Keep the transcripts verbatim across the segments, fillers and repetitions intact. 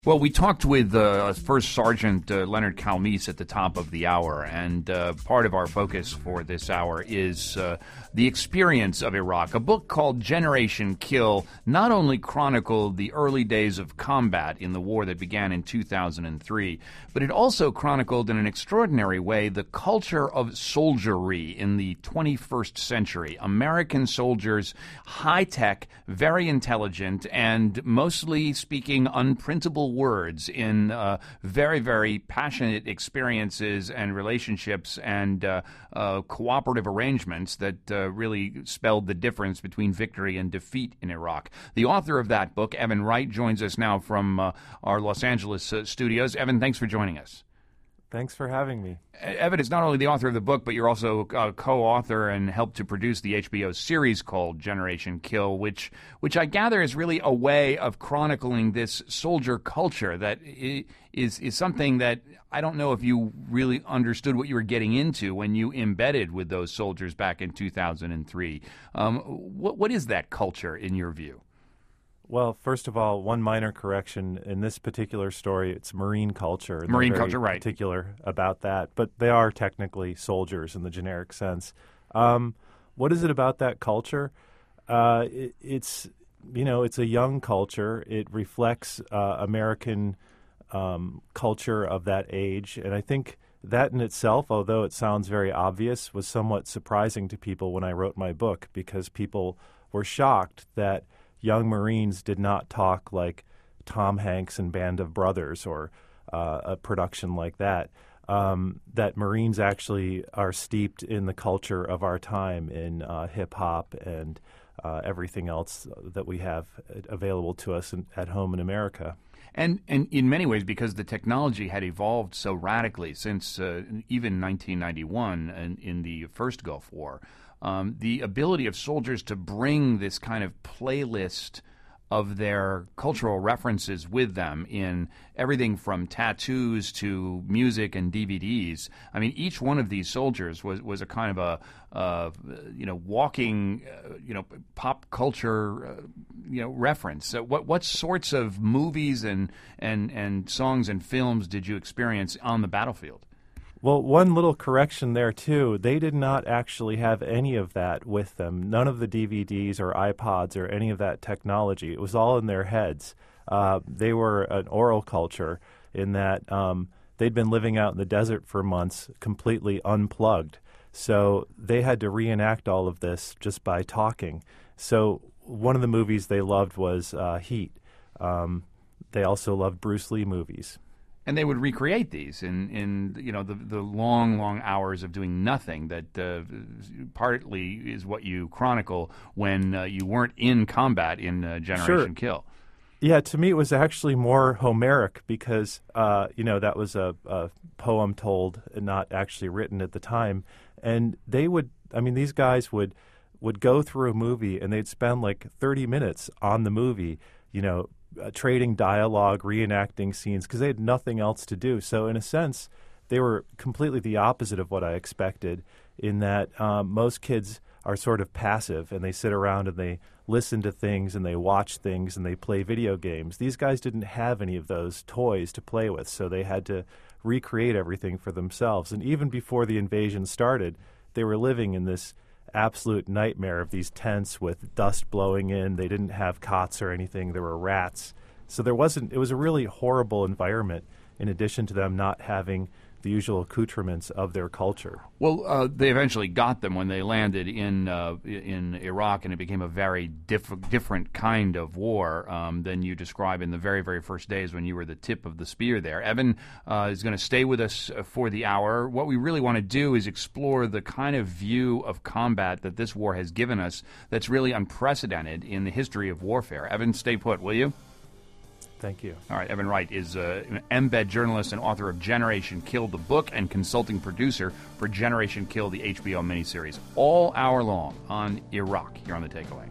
Well, we talked with uh, First Sergeant uh, Leonard Calmese at the top of the hour, and uh, part of our focus for this hour is uh, the experience of Iraq. A book called Generation Kill not only chronicled the early days of combat in the war that began in two thousand three, but it also chronicled in an extraordinary way the culture of soldiery in the twenty-first century. American soldiers, high-tech, very intelligent, and mostly speaking unprintable words in uh, very, very passionate experiences and relationships and uh, uh, cooperative arrangements that uh, really spelled the difference between victory and defeat in Iraq. The author of that book, Evan Wright, joins us now from uh, our Los Angeles uh, studios. Evan, thanks for joining us. Thanks for having me. Evan is not only the author of the book, but you're also a co-author and helped to produce the H B O series called Generation Kill, which which I gather is really a way of chronicling this soldier culture that is is something that I don't know if you really understood what you were getting into when you embedded with those soldiers back in two thousand three. Um, what what is that culture in your view? Well, first of all, one minor correction. In this particular story, it's Marine culture. And Marine they're very culture, right. particular about that. But they are technically soldiers in the generic sense. Um, what is it about that culture? Uh, it, it's, you know, it's a young culture. It reflects uh, American um, culture of that age. And I think that in itself, although it sounds very obvious, was somewhat surprising to people when I wrote my book, because people were shocked that young Marines did not talk like Tom Hanks and Band of Brothers or uh, a production like that, um, that Marines actually are steeped in the culture of our time, in uh, hip-hop and uh, everything else that we have available to us in, at home in America. And and in many ways, because the technology had evolved so radically since uh, even nineteen ninety-one in, in the first Gulf War, Um, the ability of soldiers to bring this kind of playlist of their cultural references with them in everything from tattoos to music and D V Ds. I mean, each one of these soldiers was, was a kind of a, uh, you know, walking, uh, you know, pop culture, uh, you know, reference. So what what sorts of movies and, and, and songs and films did you experience on the battlefield? Well, one little correction there, too. They did not actually have any of that with them. None of the D V Ds or iPods or any of that technology. It was all in their heads. Uh, they were an oral culture in that um, they'd been living out in the desert for months completely unplugged. So they had to reenact all of this just by talking. So one of the movies they loved was uh, Heat. Um, they also loved Bruce Lee movies. And they would recreate these in, in you know, the, the long, long hours of doing nothing that uh, partly is what you chronicle when uh, you weren't in combat in uh, Generation Sure. Kill. Yeah, to me it was actually more Homeric because, uh, you know, that was a, a poem told and not actually written at the time. And they would, I mean, these guys would, would go through a movie and they'd spend like thirty minutes on the movie, you know, Uh, trading dialogue, reenacting scenes, because they had nothing else to do. So in a sense, they were completely the opposite of what I expected, in that um, most kids are sort of passive and they sit around and they listen to things and they watch things and they play video games. These guys didn't have any of those toys to play with, so they had to recreate everything for themselves. And even before the invasion started, they were living in this absolute nightmare of these tents with dust blowing in. They didn't have cots or anything. There were rats. So there wasn't, it was a really horrible environment, in addition to them not having the usual accoutrements of their culture. Well, uh, they eventually got them when they landed in uh, in Iraq, and it became a very diff- different kind of war um, than you describe in the very, very first days when you were the tip of the spear there. Evan uh, is going to stay with us for the hour. What we really want to do is explore the kind of view of combat that this war has given us that's really unprecedented in the history of warfare. Evan, stay put, will you? Thank you. All right, Evan Wright is uh, an embed journalist and author of Generation Kill, the book, and consulting producer for Generation Kill, the H B O miniseries, all hour long on Iraq, here on The Takeaway.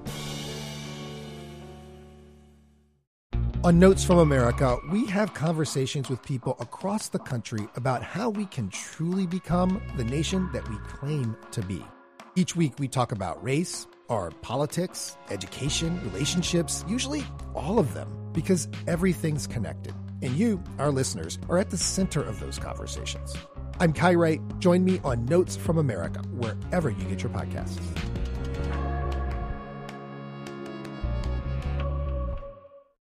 On Notes from America, we have conversations with people across the country about how we can truly become the nation that we claim to be. Each week, we talk about race, our politics, education, relationships, usually all of them. because everything's connected, and you, our listeners, are at the center of those conversations. I'm Kai Wright. Join me on Notes from America, wherever you get your podcasts.